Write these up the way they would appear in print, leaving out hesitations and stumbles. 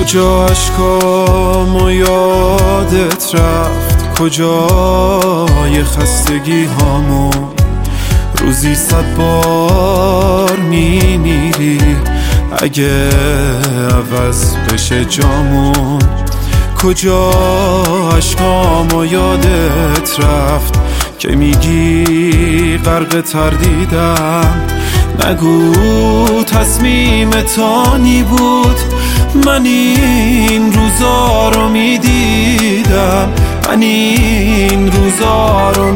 کجا اشکام و یادت رفت، کجای خستگی هامون؟ روزی 100 بار میمیری اگه عوض بشه جامون. کجا اشکام و یادت رفت که میگی غرق تردیدم؟ نگو تصمیم تانی بود، من این روزا رو میدیدم، من این روزا رو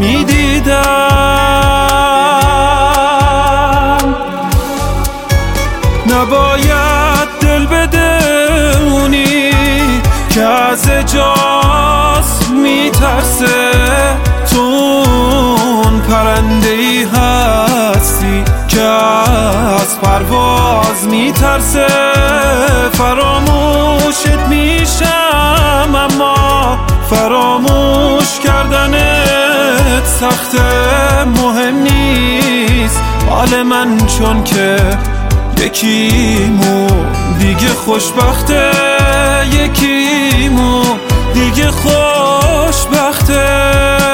میدیدم. نباید دل بده اونی که از اجاز میترسه، تو اون پرنده‌ای هستی که از پرواز میترسه. فراموشت میشم اما فراموش کردنت سخته، مهم نیست حال من چون که یکیمون دیگه خوشبخته، یکیمون دیگه خوشبخته.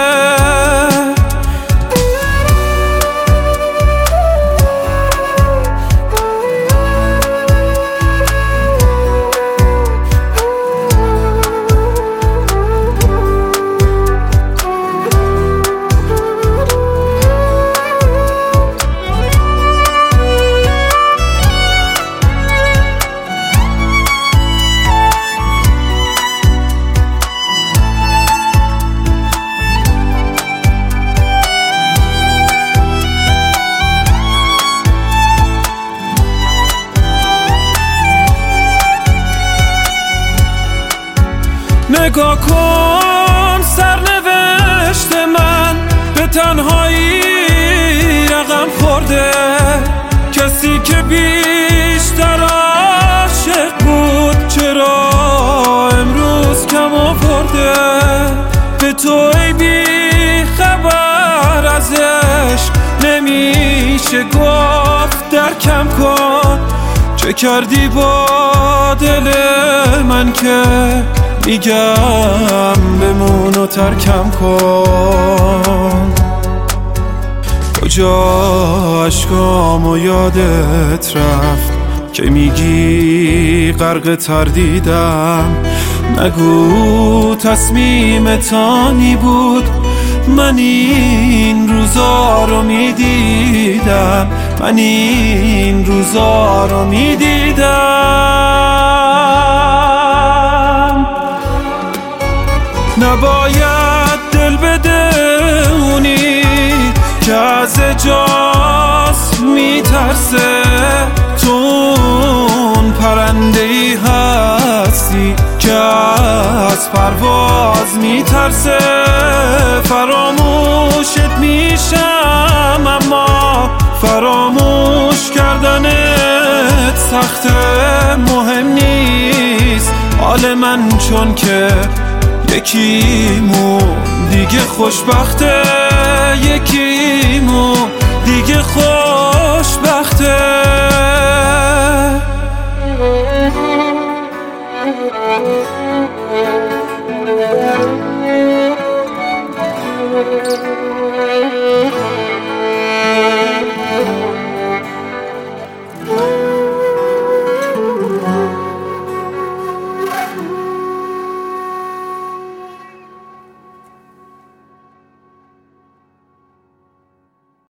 نگاه کن سرنوشت من به تنهایی رقم خورده، کسی که بیشتر عاشق بود چرا امروز کم آورده؟ به تو ای بی خبر از عشق نمیشه گفت درکم کن، چه کردی با دل من که میگم بمون و ترکم کن. کجا اشکام و یادت رفت که میگی غرق تردیدم؟ نگو تصمیم تانی بود، من این روزا رو میدیدم، من این روزا رو میدیدم. نباید دل بده اونی که از اجاز میترسه، تو اون پرنده‌ای هستی که از پرواز میترسه. فراموشت میشم اما فراموش کردنت سخته، مهم نیست حال من چون که یکیمون دیگه خوشبخته، یکیمون دیگه خوشبخته.